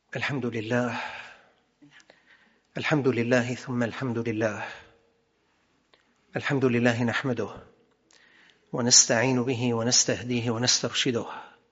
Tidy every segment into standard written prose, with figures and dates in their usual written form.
الحمد لله. الحمد لله ثم الحمد لله. الحمد لله نحمده ونستعين به ونستهديه ونسترشده،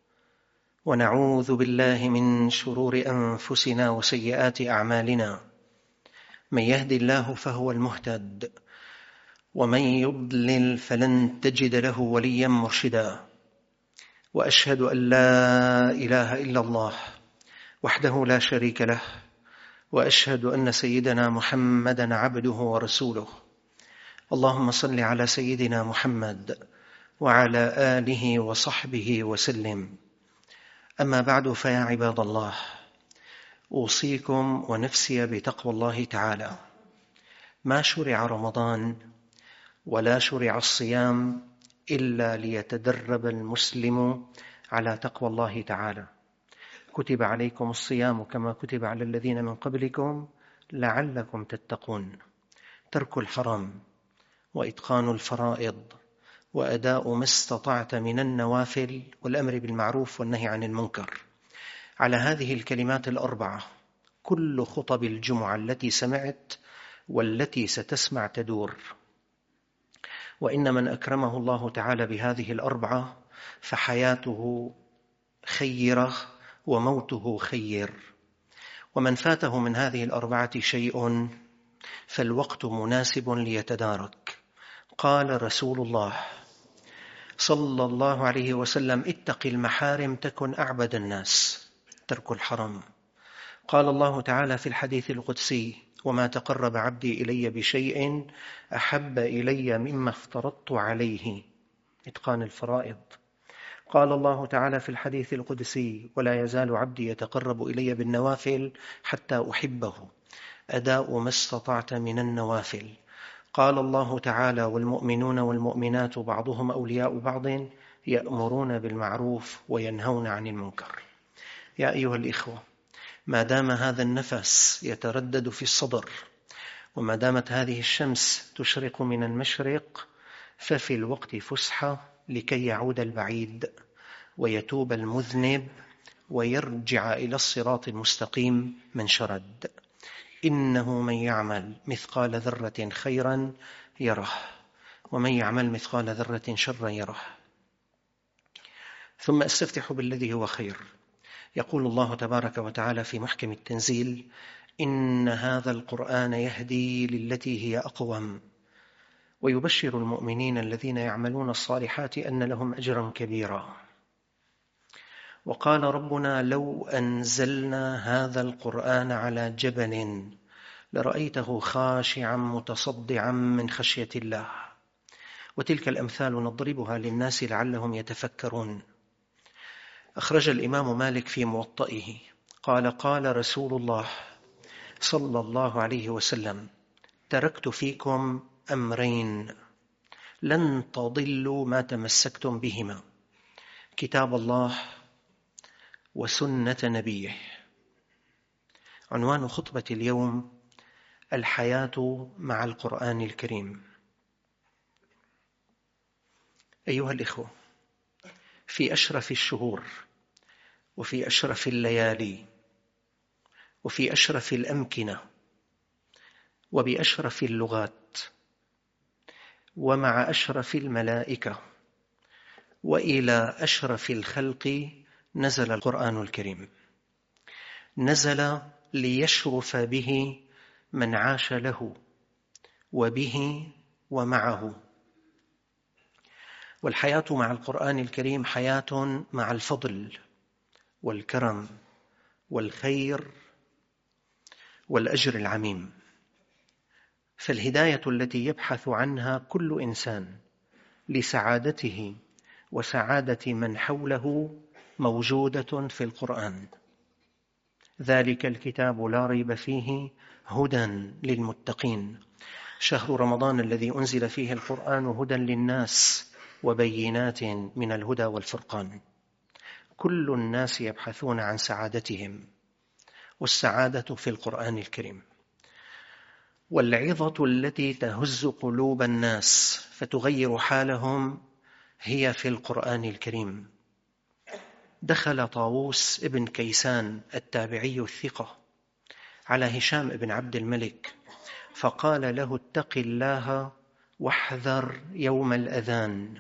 ونعوذ بالله من شرور أنفسنا وسيئات أعمالنا. من يهد الله فهو المهتد، ومن يضلل فلن تجد له وليا مرشدا. وأشهد أن لا إله إلا الله وحده لا شريك له، وأشهد أن سيدنا محمدًا عبده ورسوله. اللهم صل على سيدنا محمد وعلى آله وصحبه وسلم. أما بعد، فيا عباد الله، أوصيكم ونفسي بتقوى الله تعالى. ما شرع رمضان ولا شرع الصيام إلا ليتدرب المسلم على تقوى الله تعالى. كتب عليكم الصيام كما كتب على الذين من قبلكم لعلكم تتقون. ترك الحرام وإتقان الفرائض وأداء ما استطعت من النوافل والأمر بالمعروف والنهي عن المنكر. على هذه الكلمات الأربعة كل خطب الجمعة التي سمعت والتي ستسمع تدور. وإن من أكرمه الله تعالى بهذه الأربعة فحياته خيرة وموته خير، ومن فاته من هذه الأربعة شيء فالوقت مناسب ليتدارك. قال رسول الله صلى الله عليه وسلم: اتق المحارم تكن أعبد الناس. ترك الحرام. قال الله تعالى في الحديث القدسي: وما تقرب عبدي إلي بشيء أحب إلي مما افترضت عليه. إتقان الفرائض. قال الله تعالى في الحديث القدسي: ولا يزال عبدي يتقرب إلي بالنوافل حتى أحبه. أداء ما استطعت من النوافل. قال الله تعالى: والمؤمنون والمؤمنات بعضهم أولياء بعض يأمرون بالمعروف وينهون عن المنكر. يا أيها الإخوة، ما دام هذا النفس يتردد في الصدر، وما دامت هذه الشمس تشرق من المشرق، ففي الوقت فسحة لكي يعود البعيد ويتوب المذنب ويرجع إلى الصراط المستقيم من شرد. إنه من يعمل مثقال ذرة خيرا يره، ومن يعمل مثقال ذرة شرا يره. ثم أستفتح بالذي هو خير. يقول الله تبارك وتعالى في محكم التنزيل: إن هذا القرآن يهدي للتي هي أقوم، ويبشر المؤمنين الذين يعملون الصالحات أن لهم أجرا كبيرا. وقال ربنا: لو أنزلنا هذا القرآن على جبل لرأيته خاشعا متصدعا من خشية الله. وتلك الأمثال نضربها للناس لعلهم يتفكرون. أخرج الإمام مالك في موطئه قال: قال رسول الله صلى الله عليه وسلم: تركت فيكم أمرين لن تضلوا ما تمسكتم بهما: كتاب الله وسنة نبيه. عنوان خطبة اليوم: الحياة مع القرآن الكريم. أيها الإخوة، في أشرف الشهور وفي أشرف الليالي وفي أشرف الأمكنة وبأشرف اللغات ومع أشرف الملائكة وإلى أشرف الخلق نزل القرآن الكريم. نزل ليشرف به من عاش له وبه ومعه. والحياة مع القرآن الكريم حياة مع الفضل والكرم والخير والأجر العميم. فالهداية التي يبحث عنها كل إنسان لسعادته وسعادة من حوله موجودة في القرآن. ذلك الكتاب لا ريب فيه هدى للمتقين. شهر رمضان الذي أنزل فيه القرآن هدى للناس وبينات من الهدى والفرقان. كل الناس يبحثون عن سعادتهم، والسعادة في القرآن الكريم. والعظة التي تهز قلوب الناس فتغير حالهم هي في القرآن الكريم. دخل طاووس ابن كيسان التابعي الثقة على هشام بن عبد الملك فقال له: اتق الله واحذر يوم الأذان.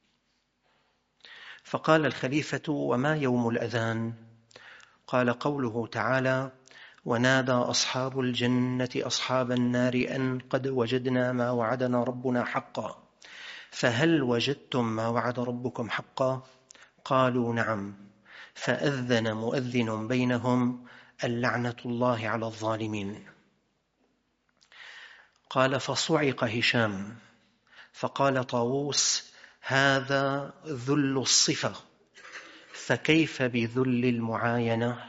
فقال الخليفة: وما يوم الأذان؟ قال: قوله تعالى: ونادى أصحاب الجنة أصحاب النار أن قد وجدنا ما وعدنا ربنا حقا فهل وجدتم ما وعد ربكم حقا؟ قالوا: نعم. فأذن مؤذن بينهم: اللعنة الله على الظالمين. قال: فصعق هشام فقال طاووس: هذا ذل الصفة، فكيف بذل المعاينة؟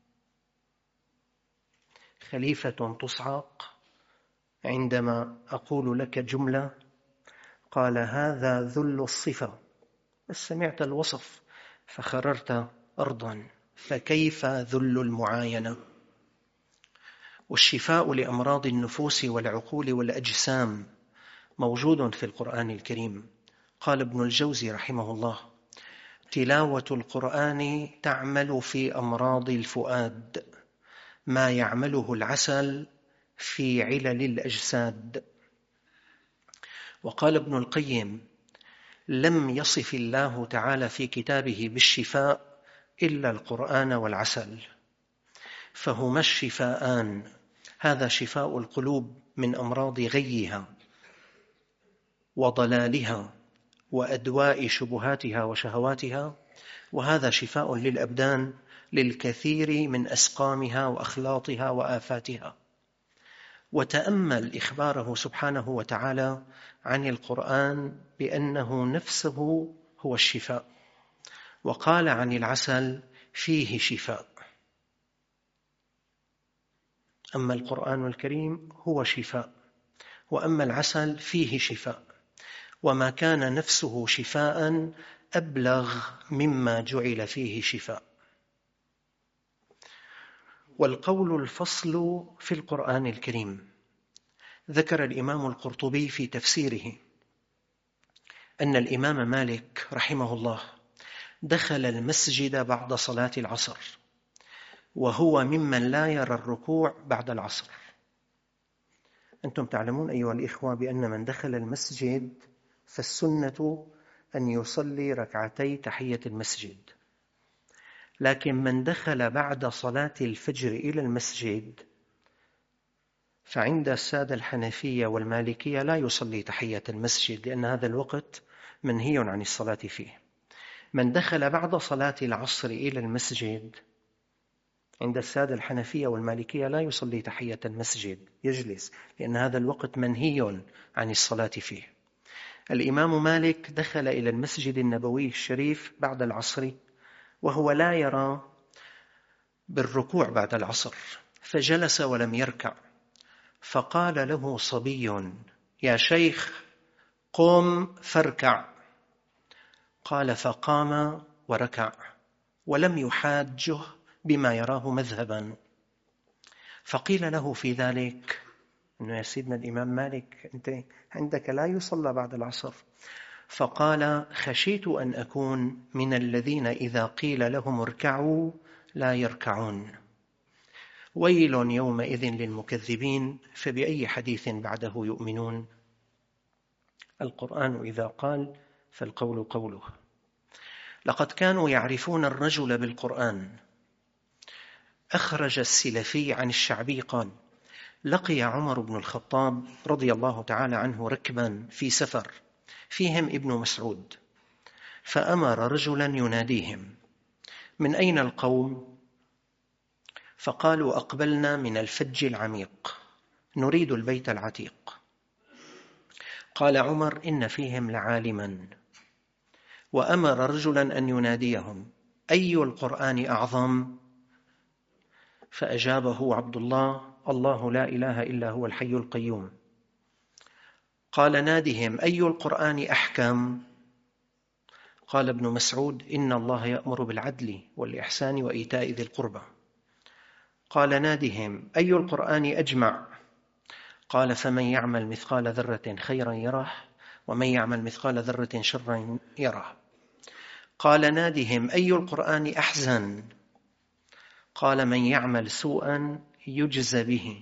خليفة تصعق عندما أقول لك جملة، قال: هذا ذل الصفة، بس سمعت الوصف فخررت أرضا، فكيف ذل المعاينة؟ والشفاء لأمراض النفوس والعقول والأجسام موجود في القرآن الكريم. قال ابن الجوزي رحمه الله: تلاوة القرآن تعمل في أمراض الفؤاد ما يعمله العسل في علل الأجساد. وقال ابن القيم: لم يصف الله تعالى في كتابه بالشفاء إلا القرآن والعسل، فهما الشفاءان، هذا شفاء القلوب من أمراض غيها وضلالها وأدواء شبهاتها وشهواتها، وهذا شفاء للأبدان للكثير من أسقامها وأخلاطها وآفاتها. وتأمل إخباره سبحانه وتعالى عن القرآن بأنه نفسه هو الشفاء، وقال عن العسل: فيه شفاء. أما القرآن الكريم هو شفاء، وأما العسل فيه شفاء، وما كان نفسه شفاء أبلغ مما جعل فيه شفاء. والقول الفصل في القرآن الكريم. ذكر الإمام القرطبي في تفسيره أن الإمام مالك رحمه الله دخل المسجد بعد صلاة العصر، وهو ممن لا يرى الركوع بعد العصر. أنتم تعلمون أيها الإخوة بأن من دخل المسجد فالسنة أن يصلي ركعتي تحية المسجد، لكن من دخل بعد صلاة الفجر إلى المسجد فعند السادة الحنفية والمالكية لا يصلي تحية المسجد، لأن هذا الوقت منهي عن الصلاة فيه. من دخل بعد صلاة العصر إلى المسجد عند السادة الحنفية والمالكية لا يصلي تحية المسجد، يجلس، لأن هذا الوقت منهي عن الصلاة فيه. الإمام مالك دخل إلى المسجد النبوي الشريف بعد العصر وهو لا يرى بالركوع بعد العصر، فجلس ولم يركع، فقال له صبي: يا شيخ قم فاركع. قال: فقام وركع ولم يحاجه بما يراه مذهبا. فقيل له في ذلك إنه: يا سيدنا الإمام مالك، أنت عندك لا يصلى بعد العصر. فقال: خشيت أن أكون من الذين إذا قيل لهم اركعوا لا يركعون. ويل يومئذ للمكذبين، فبأي حديث بعده يؤمنون. القرآن إذا قال فالقول قوله. لقد كانوا يعرفون الرجل بالقرآن. أخرج السلفي عن الشعبي قال: لقي عمر بن الخطاب رضي الله تعالى عنه ركبا في سفر فيهم ابن مسعود، فأمر رجلا يناديهم: من أين القوم؟ فقالوا: أقبلنا من الفج العميق نريد البيت العتيق. قال عمر: إن فيهم لعالما. وأمر رجلا أن يناديهم: أي القرآن أعظم؟ فأجابه عبد الله: الله لا إله إلا هو الحي القيوم. قال: نادهم: أي القرآن أحكم؟ قال ابن مسعود: إن الله يأمر بالعدل والإحسان وإيتاء ذي القربى. قال: نادهم: أي القرآن أجمع؟ قال: فمن يعمل مثقال ذرة خيرا يره، ومن يعمل مثقال ذرة شرا يره. قال نادهم أي القرآن أحزن؟ قال من يعمل سوءا يجز به.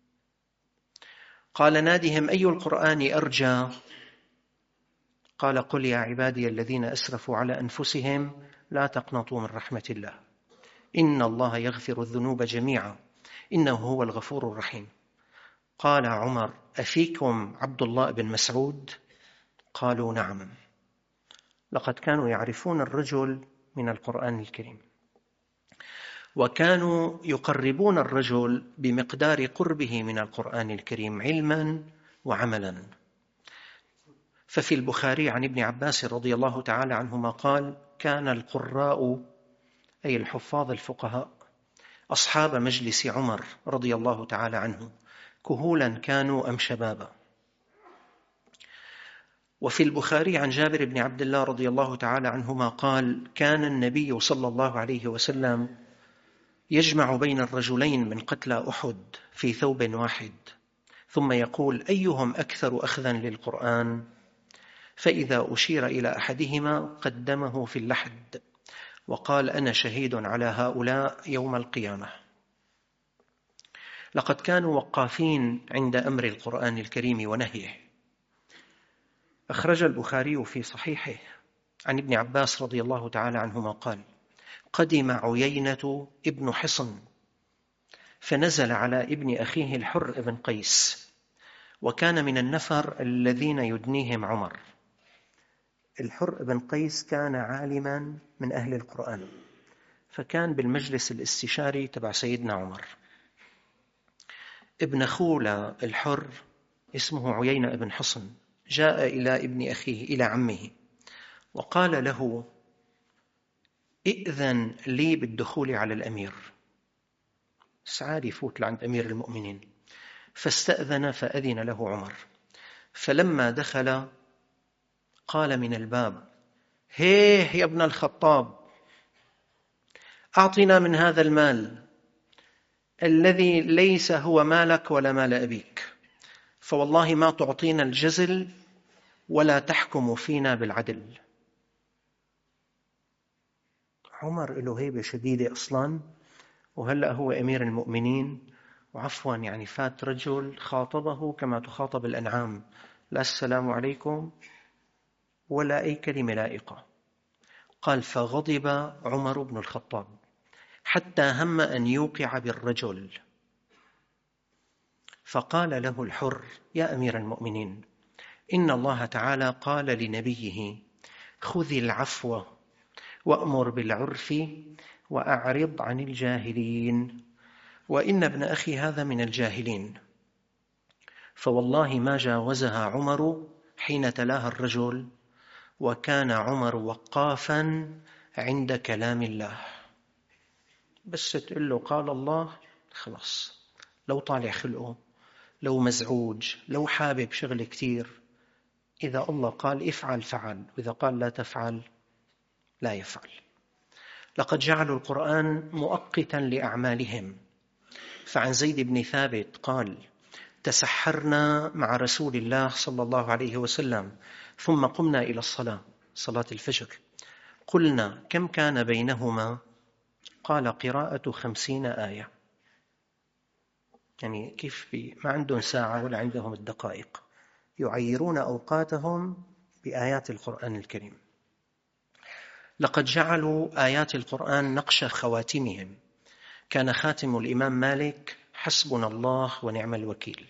قال نادهم أي القرآن أرجى؟ قال قل يا عبادي الذين أسرفوا على أنفسهم لا تقنطوا من رحمة الله إن الله يغفر الذنوب جميعا إنه هو الغفور الرحيم. قال عمر أفيكم عبد الله بن مسعود؟ قالوا نعم. لقد كانوا يعرفون الرجل من القرآن الكريم، وكانوا يقربون الرجل بمقدار قربه من القرآن الكريم علما وعملا. ففي البخاري عن ابن عباس رضي الله تعالى عنهما قال كان القراء أي الحفاظ الفقهاء أصحاب مجلس عمر رضي الله تعالى عنه كهولا كانوا أم شبابا. وفي البخاري عن جابر بن عبد الله رضي الله تعالى عنهما قال كان النبي صلى الله عليه وسلم يجمع بين الرجلين من قتلى أحد في ثوب واحد ثم يقول أيهم أكثر أخذا للقرآن؟ فإذا أشير إلى أحدهما قدمه في اللحد وقال أنا شهيد على هؤلاء يوم القيامة. لقد كانوا وقافين عند أمر القرآن الكريم ونهيه. أخرج البخاري في صحيحه عن ابن عباس رضي الله تعالى عنهما قال قدم عيينة ابن حصن فنزل على ابن أخيه الحر بن قيس، وكان من النفر الذين يدنيهم عمر. الحر بن قيس كان عالما من أهل القرآن، فكان بالمجلس الاستشاري تبع سيدنا عمر. ابن خولة الحر اسمه عيينة بن حصن جاء إلى ابن أخيه إلى عمه وقال له ائذن لي بالدخول على الأمير، سعاد يفوت لعند أمير المؤمنين. فاستأذن فأذن له عمر. فلما دخل قال من الباب هيه يا ابن الخطاب أعطنا من هذا المال الذي ليس هو مالك ولا مال أبيك، فوالله ما تعطينا الجزل ولا تحكم فينا بالعدل. عمر له هيبة شديدة أصلا، وهلأ هو أمير المؤمنين، وعفوا يعني فات رجل خاطبه كما تخاطب الأنعام، لا السلام عليكم ولا أي كلمة لائقة. قال فغضب عمر بن الخطاب حتى هم أن يوقع بالرجل، فقال له الحر يا أمير المؤمنين إن الله تعالى قال لنبيه خذ العفو وأمر بالعرف وأعرض عن الجاهلين، وإن ابن أخي هذا من الجاهلين. فوالله ما جاوزها عمر حين تلاها الرجل، وكان عمر وقافا عند كلام الله. بس تقول له قال الله خلاص، لو طالع خلقه، لو مزعوج، لو حابب شغل كتير، إذا الله قال افعل فعل، وإذا قال لا تفعل لا يفعل. لقد جعلوا القرآن مؤقتا لأعمالهم. فعن زيد بن ثابت قال تسحرنا مع رسول الله صلى الله عليه وسلم ثم قمنا إلى الصلاة، صلاة الفجر، قلنا كم كان بينهما؟ قال قراءة 50 آية. يعني كيف ما عندهم ساعة ولا عندهم الدقائق، يعيرون أوقاتهم بآيات القرآن الكريم. لقد جعلوا آيات القرآن نقش خواتمهم. كان خاتم الإمام مالك حسبنا الله ونعم الوكيل.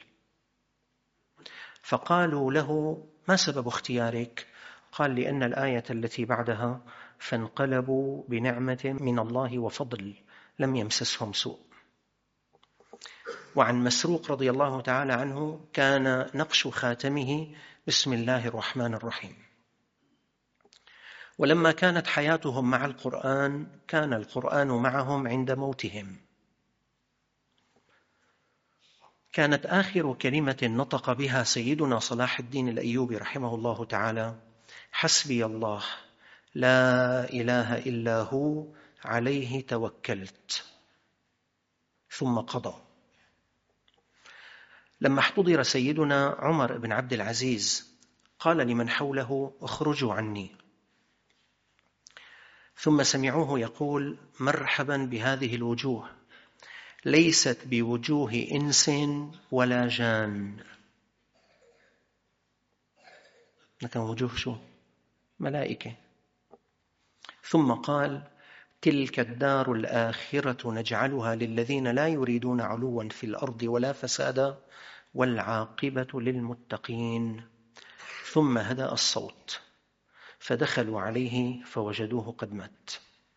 فقالوا له ما سبب اختيارك؟ قال لأن الآية التي بعدها فانقلبوا بنعمة من الله وفضل لم يمسسهم سوء. وعن مسروق رضي الله تعالى عنه كان نقش خاتمه بسم الله الرحمن الرحيم. ولما كانت حياتهم مع القرآن كان القرآن معهم عند موتهم. كانت آخر كلمة نطق بها سيدنا صلاح الدين الأيوبي رحمه الله تعالى حسبي الله لا إله إلا هو عليه توكلت، ثم قضى. لما احتضر سيدنا عمر بن عبد العزيز قال لمن حوله اخرجوا عني. ثم سمعوه يقول: مرحبا بهذه الوجوه، ليست بوجوه إنس ولا جان. لكن وجوه شو؟ ملائكة. ثم قال: تلك الدار الآخرة نجعلها للذين لا يريدون علوا في الأرض ولا فسادا والعاقبة للمتقين. ثم هدأ الصوت، فدخلوا عليه فوجدوه قد مات.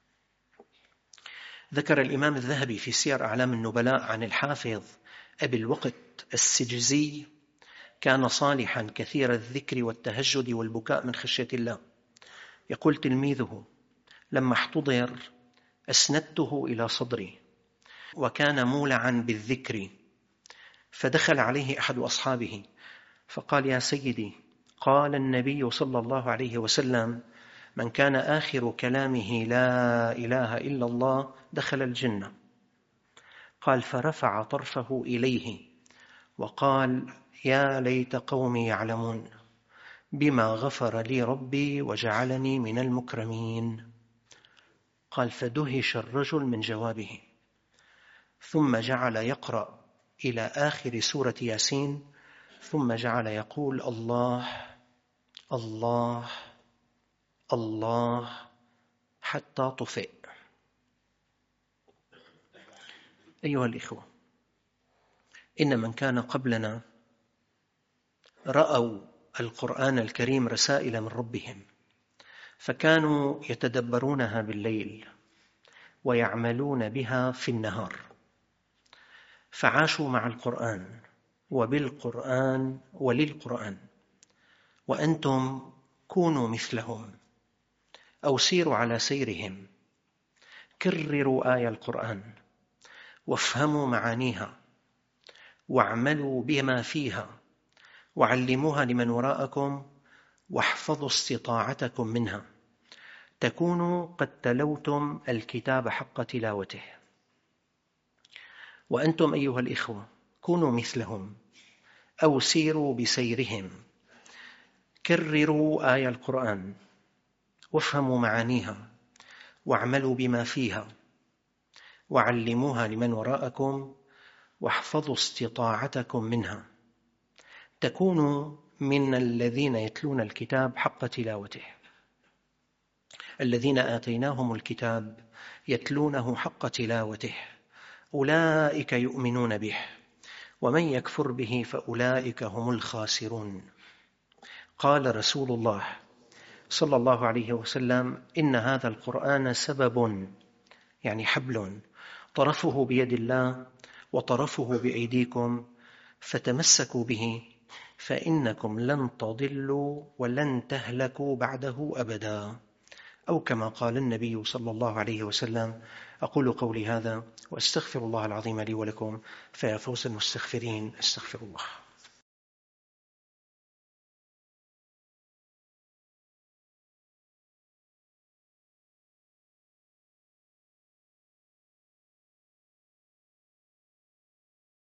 ذكر الإمام الذهبي في سير أعلام النبلاء عن الحافظ أبي الوقت السجزي: كان صالحا كثير الذكر والتهجد والبكاء من خشية الله. يقول تلميذه: لما احتضر أسندته إلى صدري، وكان مولعا بالذكر، فدخل عليه أحد أصحابه فقال: يا سيدي، قال النبي صلى الله عليه وسلم: من كان آخر كلامه لا إله إلا الله دخل الجنة. قال: فرفع طرفه إليه وقال: يا ليت قومي يعلمون بما غفر لي ربي وجعلني من المكرمين. قال: فدهش الرجل من جوابه، ثم جعل يقرأ إلى آخر سورة ياسين، ثم جعل يقول: الله الله الله، حتى طفئ. أيها الإخوة، إن من كان قبلنا رأوا القرآن الكريم رسائل من ربهم، فكانوا يتدبرونها بالليل ويعملون بها في النهار، فعاشوا مع القرآن وبالقرآن وللقرآن. وأنتم كونوا مثلهم أو سيروا على سيرهم، كرروا آية القرآن وافهموا معانيها واعملوا بما فيها وعلموها لمن وراءكم واحفظوا استطاعتكم منها، تكونوا قد تلوتم الكتاب حق تلاوته. وأنتم أيها الإخوة كونوا مثلهم أو سيروا بسيرهم، كرروا آية القرآن وافهموا معانيها واعملوا بما فيها وعلموها لمن وراءكم واحفظوا استطاعتكم منها، تكونوا من الذين يتلون الكتاب حق تلاوته. الذين آتيناهم الكتاب يتلونه حق تلاوته أولئك يؤمنون به، ومن يكفر به فأولئك هم الخاسرون. قال رسول الله صلى الله عليه وسلم: إن هذا القرآن سبب، يعني حبل، طرفه بيد الله وطرفه بأيديكم، فتمسكوا به فإنكم لن تضلوا ولن تهلكوا بعده أبدا، أو كما قال النبي صلى الله عليه وسلم. أقول قولي هذا وأستغفر الله العظيم لي ولكم، فيا فوز المستغفرين استغفر الله.